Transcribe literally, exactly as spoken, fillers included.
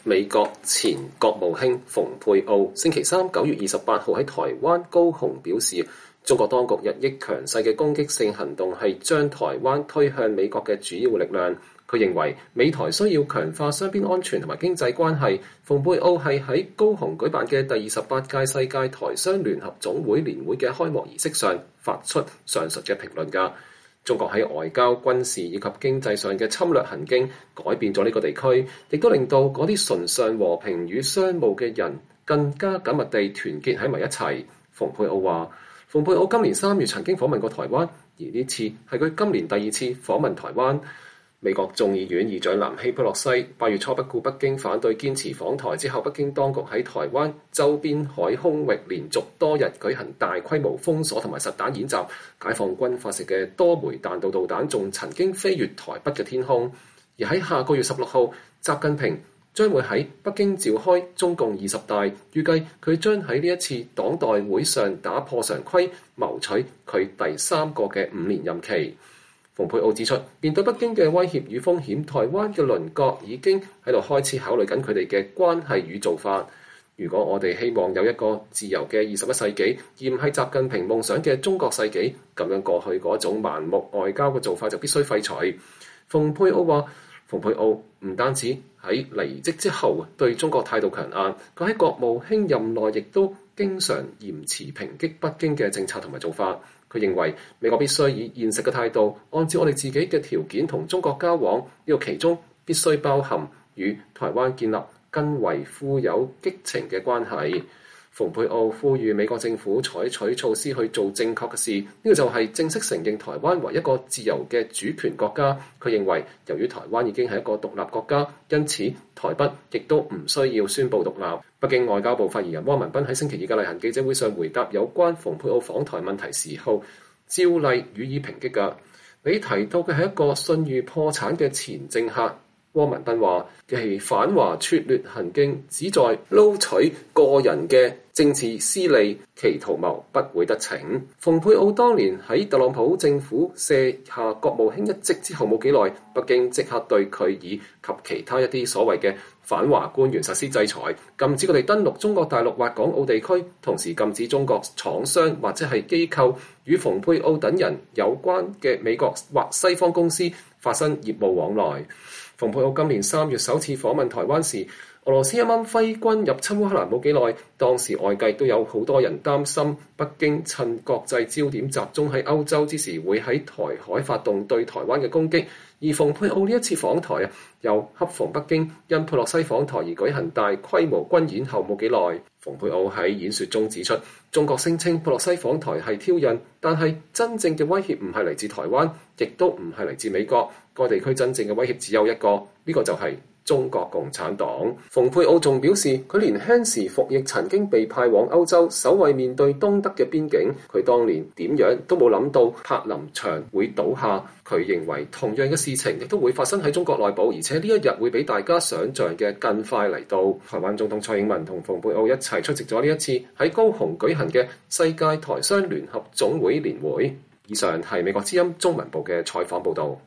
美國前國務卿蓬佩奧星期三九月二十八號喺台灣高雄表示，中國當局日益強勢嘅攻擊性行動係將台灣推向美國嘅主要力量。佢認為美台需要強化雙邊安全同埋經濟關係。蓬佩奧係喺高雄舉辦嘅第二十八屆世界台商聯合總會年會嘅開幕儀式上發出上述嘅評論㗎。中國喺外交、軍事以及經濟上嘅侵略行徑改變咗呢個地區，亦都令到嗰啲崇尚和平與商務嘅人更加緊密地團結喺埋一齊。蓬佩奧話，蓬佩奧今年三月曾經訪問過台灣，而呢次係佢今年第二次訪問台灣。美國眾議院議長南希佩洛西八月初不顧北京反對堅持訪台之後，北京當局喺台灣周邊海空域連續多日舉行大規模封鎖同埋實彈演習，解放軍發射嘅多枚彈道導彈仲曾經飛越台北嘅天空。而喺下個月十六號，習近平將會喺北京召開中共二十大，預計佢將喺呢一次黨代會上打破常規，謀取佢第三個嘅五年任期。蓬佩奧指出，面對北京嘅威脅與風險，台灣嘅鄰國已經喺度開始考慮緊佢哋嘅關係與做法。如果我哋希望有一個自由嘅二十一世紀，而唔係習近平夢想嘅中國世紀，咁樣過去嗰種盲目外交嘅做法就必須廢除。蓬佩奧話，蓬佩奧唔單止喺離職之後對中國態度強硬，佢喺國務卿任內亦都經常嚴詞抨擊北京嘅政策同埋做法。佢認為美國必須以現實嘅態度，按照我哋自己嘅條件同中國交往，呢個其中必須包含與台灣建立更為富有激情嘅關係。蓬佩奧呼籲美國政府採取措施去做正確嘅事，呢個就係正式承認台灣為一個自由嘅主權國家。佢認為由於台灣已經係一個獨立國家，因此台北亦都唔需要宣布獨立。北京外交部發言人汪文斌喺星期二嘅例行記者會上回答有關蓬佩奧訪台問題時候，照例予以抨擊㗎。你提到嘅係一個信譽破產嘅前政客。汪文斌話：其反華拙劣行徑旨在撈取個人嘅政治私利，其圖謀不會得逞。蓬佩奧當年喺特朗普政府卸下國務卿一職之後冇幾耐，北京即刻對佢以及其他一啲所謂嘅反華官員實施制裁，禁止佢哋登陸中國大陸或港澳地區，同時禁止中國廠商或者係機構與蓬佩奧等人有關嘅美國或西方公司發生業務往來。蓬佩奧今年三月首次訪問台灣時，俄羅斯啱啱揮軍入侵烏克蘭冇幾耐，當時外界都有好多人擔心北京趁國際焦點集中喺歐洲之時，會喺台海發動對台灣嘅攻擊。而蓬佩奧呢一次訪台啊，又恰逢北京因佩洛西訪台而舉行大規模軍演後冇幾耐。蓬佩奧喺演說中指出，中國聲稱佩洛西訪台係挑釁，但係真正嘅威脅唔係嚟自台灣，亦都唔係嚟自美國。該地區真正嘅威脅只有一個，呢個就係中國共產黨。蓬佩奧仲表示，佢年輕時服役曾經被派往歐洲守衛面對東德嘅邊境，佢當年點樣都冇諗到柏林牆會倒下。佢認為同樣嘅事情亦都會發生喺中國內部，而且呢一日會比大家想像嘅更快嚟到。台灣總統蔡英文同蓬佩奧一齊出席咗呢一次喺高雄舉行嘅世界台商聯合總會年會。以上係美國之音中文部嘅採訪報導。